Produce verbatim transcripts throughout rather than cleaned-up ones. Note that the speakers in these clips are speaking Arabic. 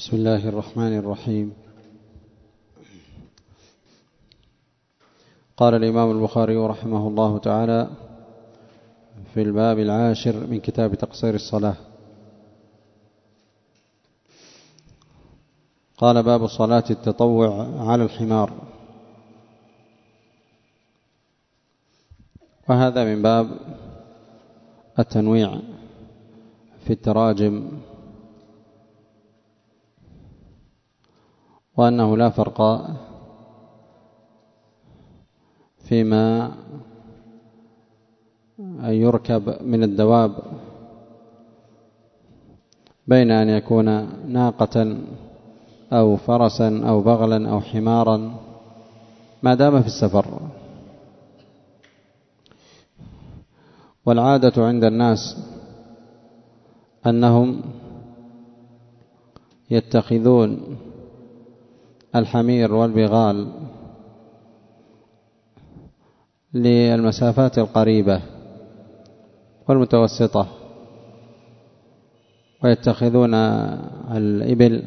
بسم الله الرحمن الرحيم. قال الإمام البخاري رحمه الله تعالى في الباب العاشر من كتاب تقصير الصلاة، قال: باب صلاة التطوع على الحمار. وهذا من باب التنويع في التراجم، وأنه لا فرق فيما يركب من الدواب بين أن يكون ناقة أو فرسا أو بغلا أو حمارا ما دام في السفر. والعادة عند الناس أنهم يتخذون الحمير والبغال للمسافات القريبة والمتوسطة، ويتخذون الإبل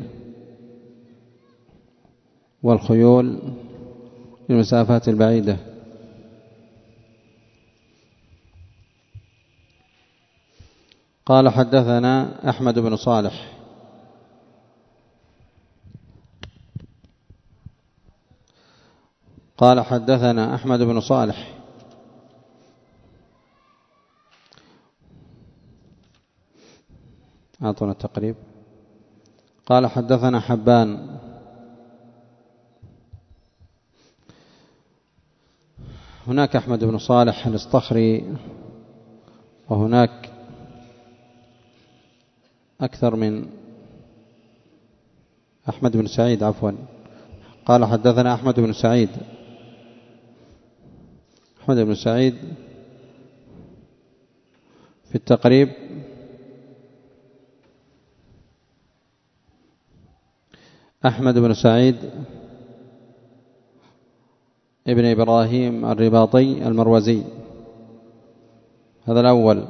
والخيول للمسافات البعيدة. قال: حدثنا أحمد بن صالح قال حدثنا أحمد بن صالح أعطونا التقريب. قال: حدثنا حبان هناك أحمد بن صالح الاسطخري، وهناك أكثر من أحمد بن سعيد عفوا قال: حدثنا أحمد بن سعيد أحمد بن سعيد في التقريب أحمد بن سعيد ابن إبراهيم الرباطي المروزي، هذا الأول.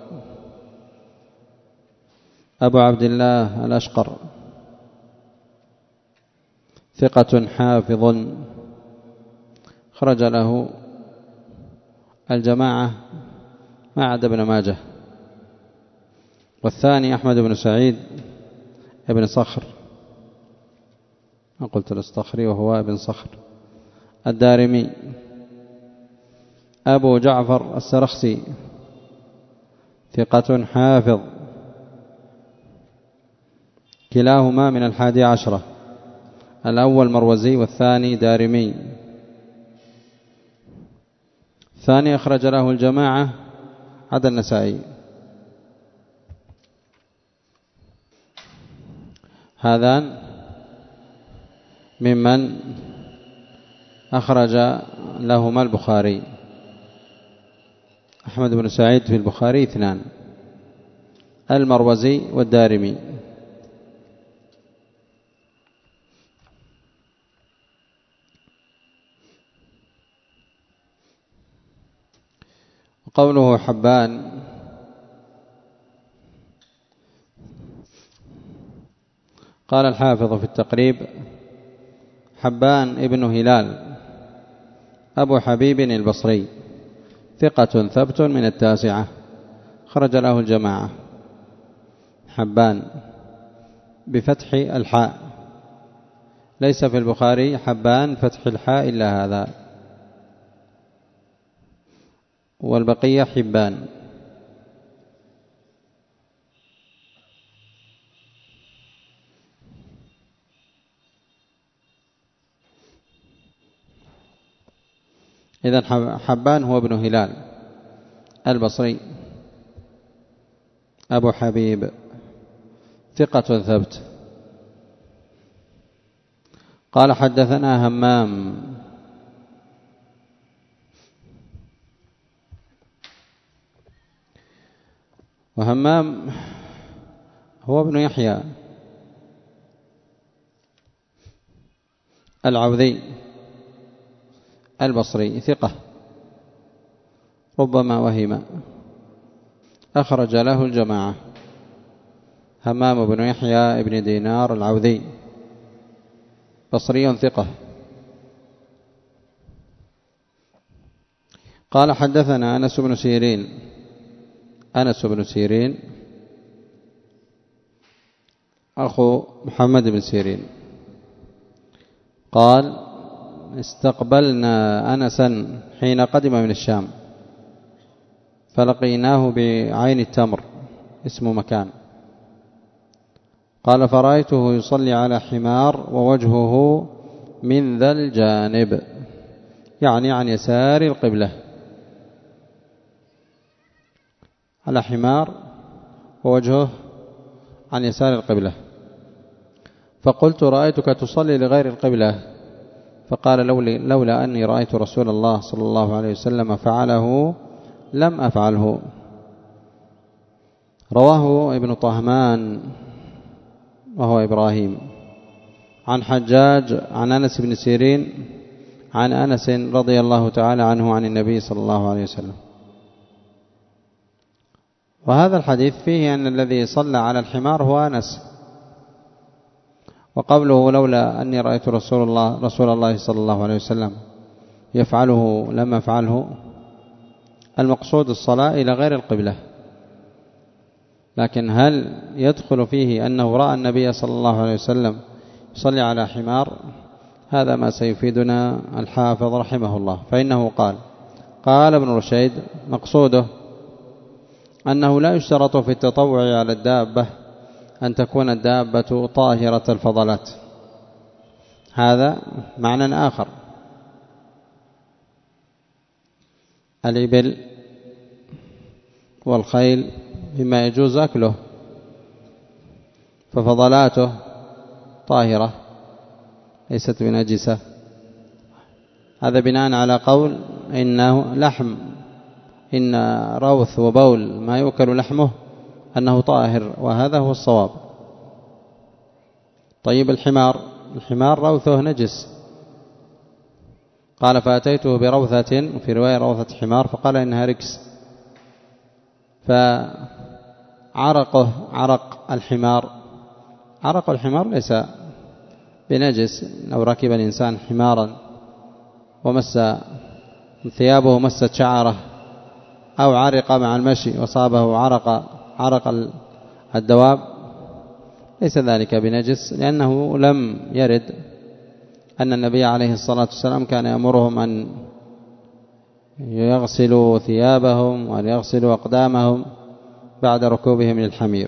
أبو عبد الله الأشقر ثقة حافظ، خرج له الجماعة ما عدا ابن ماجه. والثاني أحمد بن سعيد ابن صخر، ما قلت الاسطخري وهو ابن صخر الدارمي. أبو جعفر السرخسي ثقة حافظ، كلاهما من الحادي عشرة، الأول مروزي والثاني دارمي. الثاني أخرج له الجماعة عدا النسائي. هذان ممن أخرج لهما البخاري. أحمد بن سعيد في البخاري اثنان، المروزي والدارمي. قوله حبان قال الحافظ في التقريب: حبان ابن هلال أبو حبيب البصري، ثقة ثبت من التاسعة، خرج له الجماعة. حبان بفتح الحاء، ليس في البخاري حبان فتح الحاء إلا هذا، والبقية حبان. إذن حبان هو ابن هلال البصري أبو حبيب، ثقة ثبت. قال: حدثنا همام وهمام هو ابن يحيى العوذي البصري، ثقة ربما وهم، أخرج له الجماعة. همام بن يحيى ابن دينار العوذي بصري ثقة. قال حدثنا أنس بن سيرين أنس بن سيرين أخو محمد بن سيرين قال استقبلنا أنسا حين قدم من الشام فلقيناه بعين التمر اسم مكان. قال فرأيته يصلي على حمار ووجهه من ذا الجانب، يعني عن يسار القبلة، على حمار ووجهه عن يسار القبلة. فقلت رأيتك تصلي لغير القبلة، فقال لولا أني رأيت رسول الله صلى الله عليه وسلم فعله لم أفعله. رواه ابن طهمان وهو إبراهيم عن حجاج عن أنس بن سيرين عن أنس رضي الله تعالى عنه عن النبي صلى الله عليه وسلم. وهذا الحديث فيه أن الذي صلى على الحمار هو أنس، وقوله لولا أني رأيت رسول الله رسول الله صلى الله عليه وسلم يفعله لم أفعله، المقصود الصلاة إلى غير القبلة. لكن هل يدخل فيه أنه رأى النبي صلى الله عليه وسلم يصلي على حمار؟ هذا ما سيفيدنا الحافظ رحمه الله، فإنه قال قال ابن رشيد مقصوده أنه لا يشترط في التطوع على الدابة أن تكون الدابة طاهرة الفضلات، هذا معنى آخر. الإبل والخيل مما يجوز أكله، ففضلاته طاهرة ليست بنجسة، هذا بناء على قول إنه لحم إن روث وبول ما يؤكل لحمه أنه طاهر، وهذا هو الصواب. طيب الحمار الحمار روثه نجس، قال فأتيته بروثة، في رواية روثة حمار، فقال إنها ركس، فعرقه عرق الحمار عرق الحمار ليس بنجس. لو ركب الإنسان حمارا ومس ثيابه مست شعره أو عرق مع المشي وصابه عرق عرق الدواب ليس ذلك بنجس، لأنه لم يرد أن النبي عليه الصلاة والسلام كان يأمرهم أن يغسلوا ثيابهم وأن يغسلوا أقدامهم بعد ركوبهم للحمير.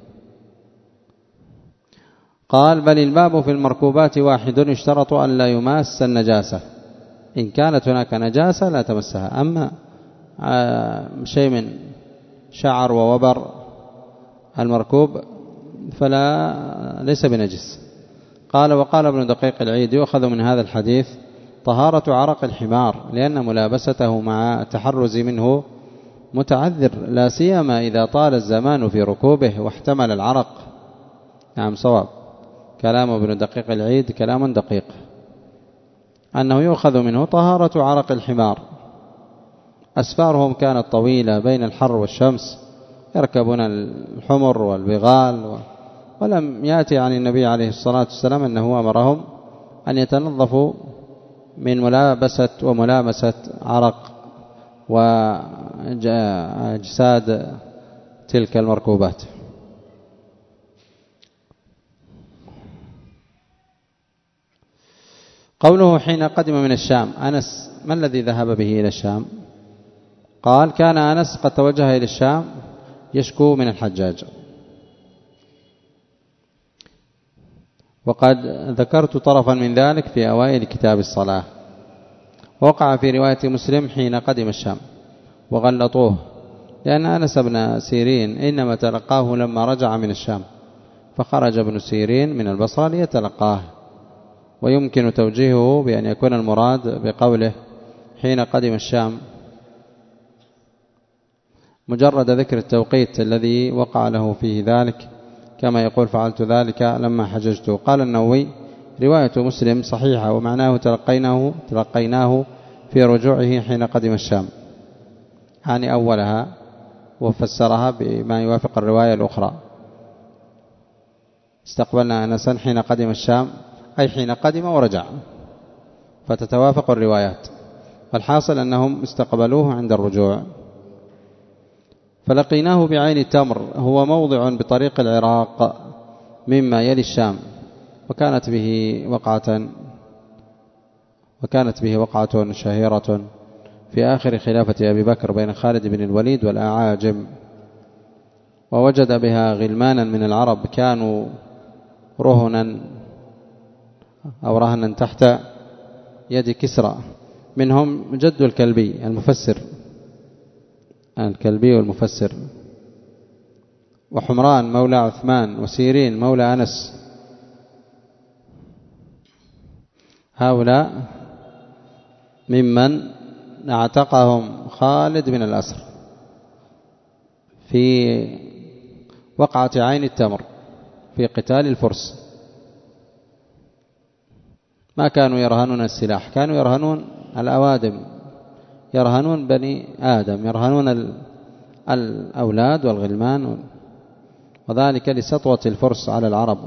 قال بل الباب في المركوبات واحد يشترط أن لا يماس النجاسة، إن كانت هناك نجاسة لا تمسها، أما شيء من شعر ووبر المركوب فلا ليس بنجس. قال وقال ابن دقيق العيد يؤخذ من هذا الحديث طهارة عرق الحمار، لأن ملابسته مع التحرز منه متعذر، لا سيما إذا طال الزمان في ركوبه واحتمل العرق. نعم صواب كلام ابن دقيق العيد كلام دقيق، أنه يؤخذ منه طهارة عرق الحمار. أسفارهم كانت طويلة بين الحر والشمس، يركبون الحمر والبغال، ولم يأتي عن النبي عليه الصلاة والسلام أنه أمرهم أن يتنظفوا من ملابسة وملامسة عرق وأجساد تلك المركوبات. قوله حين قدم من الشام، أنس ما الذي ذهب به إلى الشام؟ قال كان أنس قد توجه إلى الشام يشكو من الحجاج، وقد ذكرت طرفا من ذلك في أوائل كتاب الصلاة. وقع في رواية مسلم حين قدم الشام وغلطوه، لأن أنس بن سيرين إنما تلقاه لما رجع من الشام، فخرج ابن سيرين من البصرة ليتلقاه. ويمكن توجيهه بأن يكون المراد بقوله حين قدم الشام مجرد ذكر التوقيت الذي وقع له فيه ذلك، كما يقول فعلت ذلك لما حججت. قال النووي رواية مسلم صحيحة، ومعناه تلقيناه, تلقيناه في رجوعه حين قدم الشام، يعني أولها، وفسرها بما يوافق الرواية الأخرى. استقبلنا أنسا حين قدم الشام، أي حين قدم ورجع، فتتوافق الروايات، والحاصل أنهم استقبلوه عند الرجوع. فلقيناه بعين التمر، هو موضع بطريق العراق مما يلي الشام، وكانت به وقعة وكانت به وقعة شهيرة في آخر خلافة أبي بكر بين خالد بن الوليد والأعاجم، ووجد بها غلمانا من العرب كانوا رهنا أو رهنا تحت يد كسرى، منهم جد الكلبي المفسر الكلبي والمفسر، وحمران مولى عثمان، وسيرين مولى أنس. هؤلاء ممن اعتقهم خالد من الأسر في وقعة عين التمر في قتال الفرس. ما كانوا يرهنون السلاح، كانوا يرهنون الأوادم، يرهنون بني آدم، يرهنون الأولاد والغلمان، وذلك لسطوة الفرس على العرب.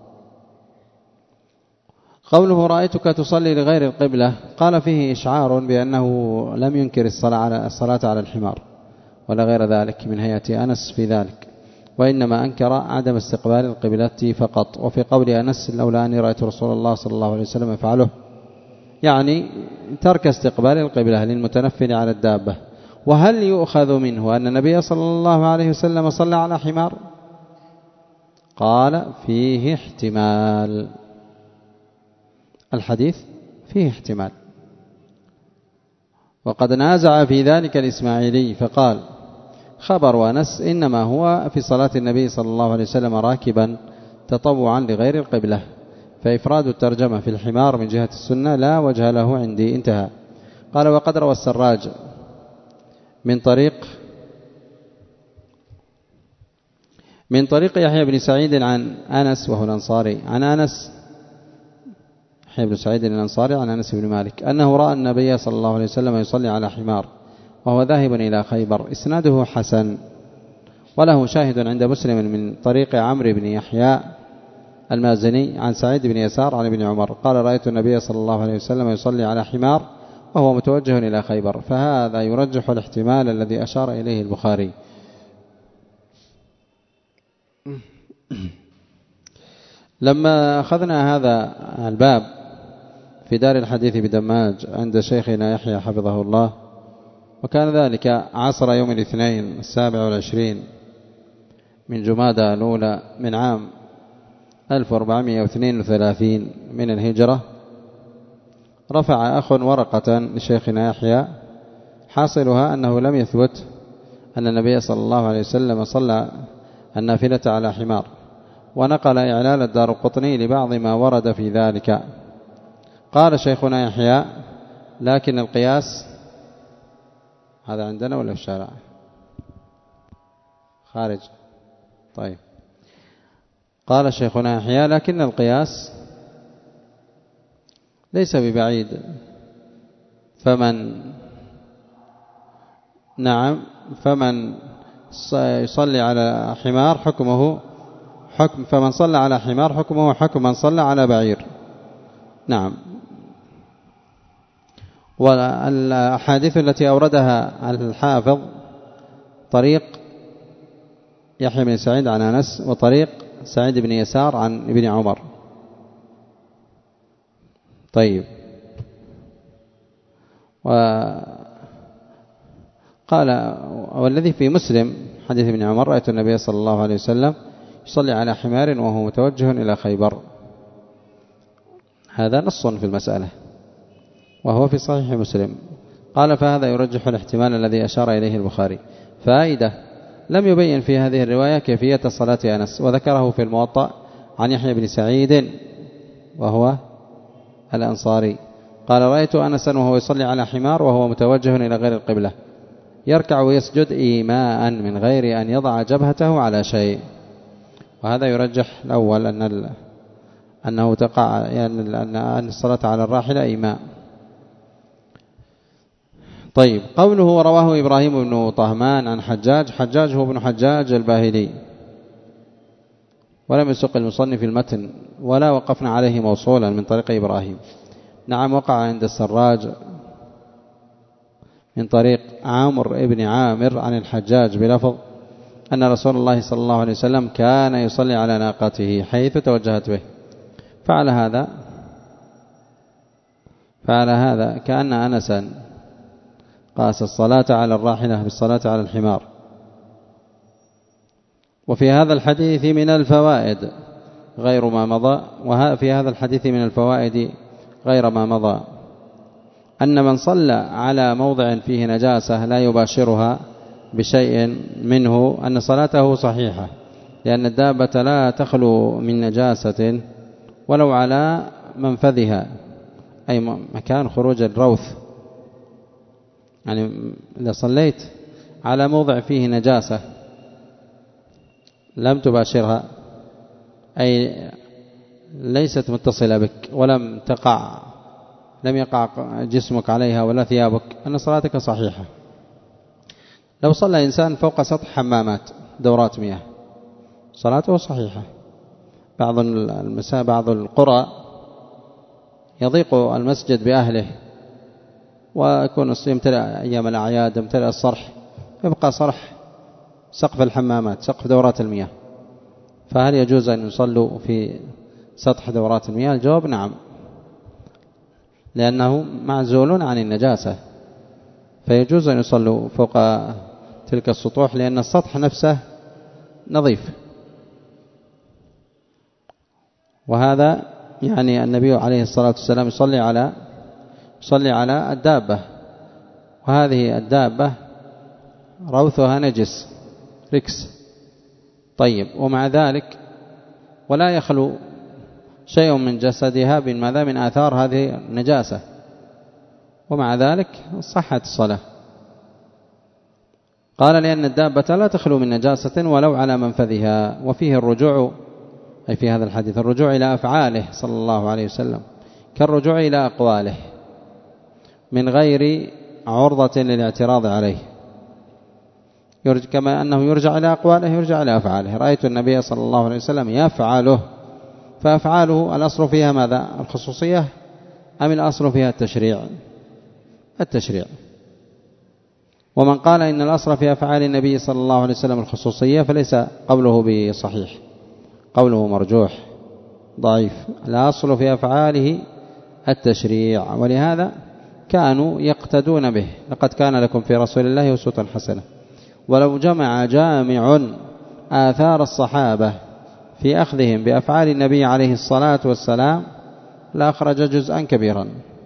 قوله رأيتك تصلي لغير القبلة، قال فيه إشعار بأنه لم ينكر الصلاة على الصلاة على الحمار ولا غير ذلك من هيئة أنس في ذلك، وإنما أنكر عدم استقبال القبلة فقط. وفي قول أنس لولا أني رأيت رسول الله صلى الله عليه وسلم يفعله، يعني ترك استقبال القبلة للمتنفل على الدابة. وهل يؤخذ منه أن النبي صلى الله عليه وسلم صلى على حمار؟ قال فيه احتمال، الحديث فيه احتمال. وقد نازع في ذلك الإسماعيلي فقال خبر أنس إنما هو في صلاة النبي صلى الله عليه وسلم راكبا تطوعا لغير القبلة، فإفراد الترجمة في الحمار من جهة السنة لا وجه له عندي. انتهى. قال وقد روى السراج من طريق من طريق يحيى بن سعيد عن أنس وهو الأنصاري عن أنس يحيى بن سعيد الأنصاري عن أنس بن مالك أنه رأى النبي صلى الله عليه وسلم يصلي على حمار وهو ذاهب إلى خيبر. إسناده حسن، وله شاهد عند مسلم من طريق عمرو بن يحيى المازني عن سعيد بن يسار عن ابن عمر قال رأيت النبي صلى الله عليه وسلم يصلي على حمار وهو متوجه إلى خيبر. فهذا يرجح الاحتمال الذي أشار إليه البخاري. لما أخذنا هذا الباب في دار الحديث بدماج عند شيخنا يحيى حفظه الله، وكان ذلك عصر يوم الاثنين السابع والعشرين من جمادى الأولى من عام ألف وأربعمائة واثنين وثلاثين من الهجرة، رفع أخ ورقة لشيخنا يحيى حاصلها أنه لم يثبت أن النبي صلى الله عليه وسلم صلى النافلة على حمار، ونقل إعلال الدارقطني لبعض ما ورد في ذلك. قال شيخنا يحيى لكن القياس هذا عندنا ولا في الشارع خارج؟ طيب. قال شيخنا يحيى لكن القياس ليس ببعيد، فمن نعم فمن يصلي على حمار حكمه حكم فمن صلى على حمار حكمه حكم من صلى على بعير. نعم. والأحاديث التي أوردها الحافظ طريق يحيى بن سعيد عن أنس وطريق سعيد بن يسار عن ابن عمر. طيب. وقال والذي في مسلم حديث ابن عمر رأيت النبي صلى الله عليه وسلم يصلي على حمار وهو متوجه إلى خيبر، هذا نص في المسألة وهو في صحيح مسلم. قال فهذا يرجح الاحتمال الذي أشار إليه البخاري. فائدة لم يبين في هذه الرواية كيفية صلاة أنس، وذكره في الموطأ عن يحيى بن سعيد وهو الأنصاري قال رأيت أنسا وهو يصلي على حمار وهو متوجه إلى غير القبلة يركع ويسجد إيماء من غير أن يضع جبهته على شيء. وهذا يرجح الأول أن أنه تقع يعني أن الصلاة على الراحلة إيماء. طيب. قوله رواه إبراهيم بن طهمان عن حجاج، حجاج هو ابن حجاج الباهلي ولم يسق المصنف المتن ولا وقفنا عليه موصولا من طريق إبراهيم. نعم وقع عند السراج من طريق عامر ابن عامر عن الحجاج بلفظ أن رسول الله صلى الله عليه وسلم كان يصلي على ناقته حيث توجهت به. فعل هذا فعل هذا كأن أنسا قاس الصلاة على الراحلة بالصلاة على الحمار. وفي هذا الحديث من الفوائد غير ما مضى وفي هذا الحديث من الفوائد غير ما مضى أن من صلى على موضع فيه نجاسة لا يباشرها بشيء منه أن صلاته صحيحة، لأن الدابة لا تخلو من نجاسة ولو على منفذها أي مكان خروج الروث. يعني إذا صليت على موضع فيه نجاسة لم تباشرها أي ليست متصلة بك ولم تقع لم يقع جسمك عليها ولا ثيابك أن صلاتك صحيحة. لو صلى إنسان فوق سطح حمامات دورات مياه صلاته صحيحة. بعض المساء بعض القرى يضيق المسجد بأهله ويكون يمتلئ أيام الأعياد يمتلئ الصرح، يبقى صرح سقف الحمامات سقف دورات المياه، فهل يجوز أن يصلوا في سطح دورات المياه؟ الجواب نعم، لأنه معزول عن النجاسة، فيجوز أن يصلوا فوق تلك السطوح لأن السطح نفسه نظيف. وهذا يعني النبي عليه الصلاة والسلام يصلي على يصلي على الدابة، وهذه الدابة روثها نجس ركس طيب، ومع ذلك ولا يخلو شيء من جسدها من ماذا من آثار هذه النجاسة، ومع ذلك صحت الصلاة. قال لأن الدابة لا تخلو من نجاسة ولو على منفذها. وفيه الرجوع أي في هذا الحديث الرجوع إلى أفعاله صلى الله عليه وسلم كالرجوع إلى أقواله من غير عرضة للاعتراض عليه، كما أنه يرجع إلى أقواله يرجع إلى أفعاله. رأيت النبي صلى الله عليه وسلم يفعله، فأفعاله الأصل فيها ماذا؟ الخصوصية أم الأصل فيها التشريع؟ التشريع. ومن قال إن الأصل في أفعال النبي صلى الله عليه وسلم الخصوصية فليس قوله بصحيح، قوله مرجوح ضعيف. الأصل في أفعاله التشريع، ولهذا كانوا يقتدون به. لقد كان لكم في رسول الله أسوة حسنة. ولو جمع جامع آثار الصحابة في أخذهم بأفعال النبي عليه الصلاة والسلام لأخرج جزءا كبيرا.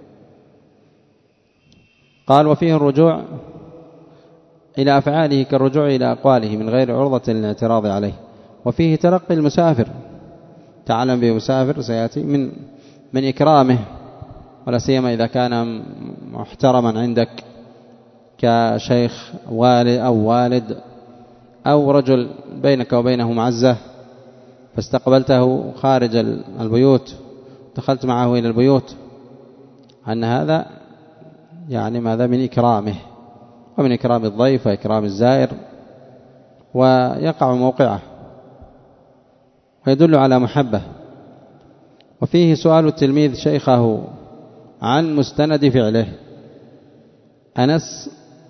قال وفيه الرجوع إلى أفعاله كالرجوع إلى أقواله من غير عرضة للاعتراض عليه. وفيه تلقي المسافر، تعلم بمسافر سيأتي من من إكرامه، ولا سيما إذا كان محترما عندك كشيخ والد أو والد أو رجل بينك وبينه معزة فاستقبلته خارج البيوت دخلت معه إلى البيوت، أن هذا يعني ماذا من إكرامه ومن إكرام الضيف وإكرام الزائر، ويقع موقعه ويدل على محبة. وفيه سؤال التلميذ شيخه عن مستند فعله. أنس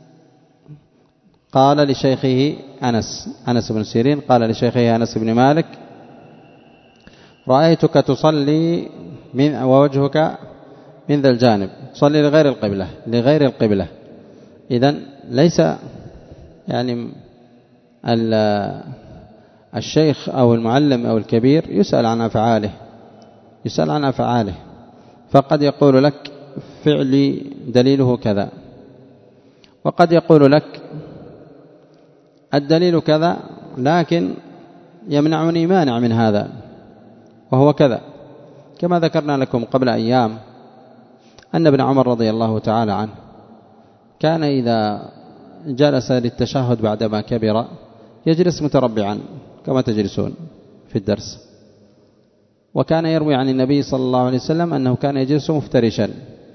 قال لشيخه أنس أنس بن سيرين قال لشيخه أنس بن مالك رأيتك تصلي من ووجهك من ذا الجانب، تصلي لغير القبلة لغير القبلة. إذن ليس يعني الشيخ أو المعلم أو الكبير يسأل عن أفعاله يسأل عن أفعاله فقد يقول لك فعلي دليله كذا، وقد يقول لك الدليل كذا لكن يمنعني مانع من هذا وهو كذا. كما ذكرنا لكم قبل أيام أن ابن عمر رضي الله تعالى عنه كان إذا جلس للتشهد بعدما كبر يجلس متربعا كما تجلسون في الدرس، وكان يروي عن النبي صلى الله عليه وسلم أنه كان يجلس مفترشا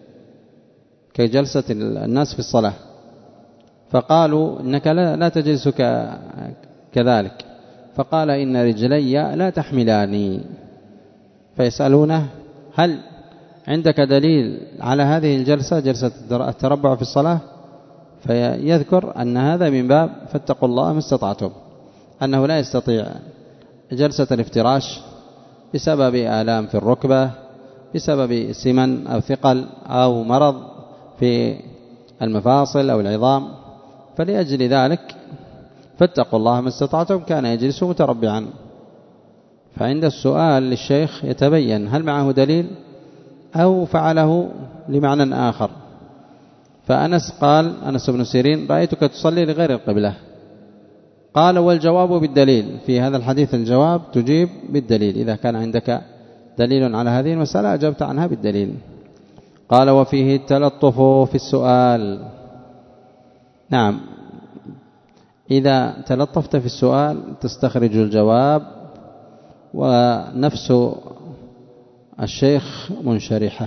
كجلسة الناس في الصلاة، فقالوا إنك لا تجلس كذلك، فقال إن رجلي لا تحملاني، فيسألونه هل عندك دليل على هذه الجلسة، جلسة التربع في الصلاة؟ فيذكر أن هذا من باب فاتقوا الله ما استطعتم، أنه لا يستطيع جلسة الافتراش بسبب آلام في الركبة، بسبب سمن أو ثقل أو مرض في المفاصل أو العظام، فلأجل ذلك فاتقوا الله ما استطعتم كان يجلس متربعا. فعند السؤال للشيخ يتبين هل معه دليل أو فعله لمعنى آخر. فأنس قال أنس بن سيرين رأيتك تصلي لغير القبلة، قال والجواب بالدليل، في هذا الحديث الجواب تجيب بالدليل، إذا كان عندك دليل على هذه المسألة أجبت عنها بالدليل. قال وفيه التلطف في السؤال. نعم، إذا تلطفت في السؤال تستخرج الجواب ونفس الشيخ منشرحة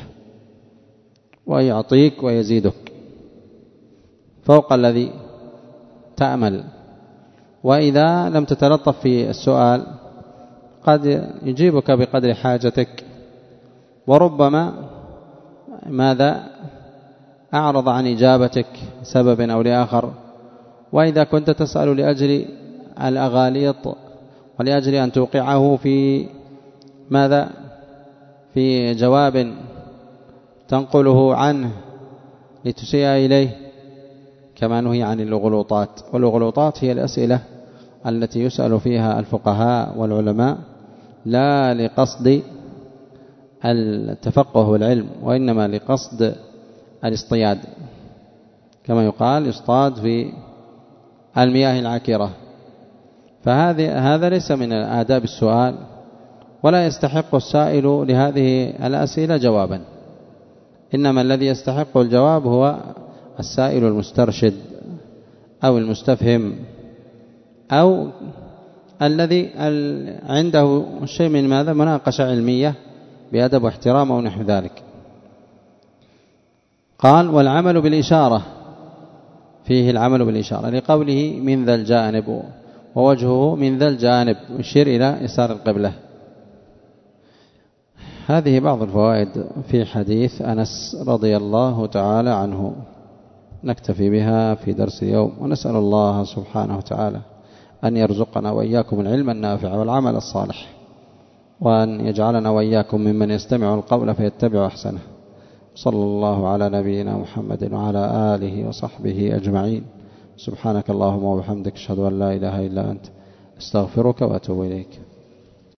ويعطيك ويزيدك فوق الذي تأمل. وإذا لم تتلطف في السؤال قد يجيبك بقدر حاجتك، وربما ماذا أعرض عن إجابتك سبب أو لآخر. وإذا كنت تسأل لأجل الأغاليط ولأجل أن توقعه في ماذا في جواب تنقله عنه لتسيء إليه، كما نهي عن الغلوطات. والغلوطات هي الأسئلة التي يسأل فيها الفقهاء والعلماء لا لقصد التفقه والعلم، وإنما لقصد الاصطياد، كما يقال يصطاد في المياه العكرة. فهذا هذا ليس من آداب السؤال، ولا يستحق السائل لهذه الأسئلة جوابا، إنما الذي يستحق الجواب هو السائل المسترشد أو المستفهم أو الذي عنده شيء من ماذا مناقشة علمية بأدب واحترام أو نحو ذلك. قال والعمل بالإشارة، فيه العمل بالإشارة لقوله من ذا الجانب، ووجهه من ذا الجانب يشير إلى يسار القبلة. هذه بعض الفوائد في حديث أنس رضي الله تعالى عنه، نكتفي بها في درس اليوم، ونسأل الله سبحانه وتعالى أن يرزقنا وإياكم العلم النافع والعمل الصالح، وأن يجعلنا وإياكم ممن يستمع القول فيتبع أحسنه. صلى الله على نبينا محمد وعلى آله وصحبه أجمعين. سبحانك اللهم وبحمدك أشهد أن لا إله إلا أنت، استغفرك وأتوب إليك.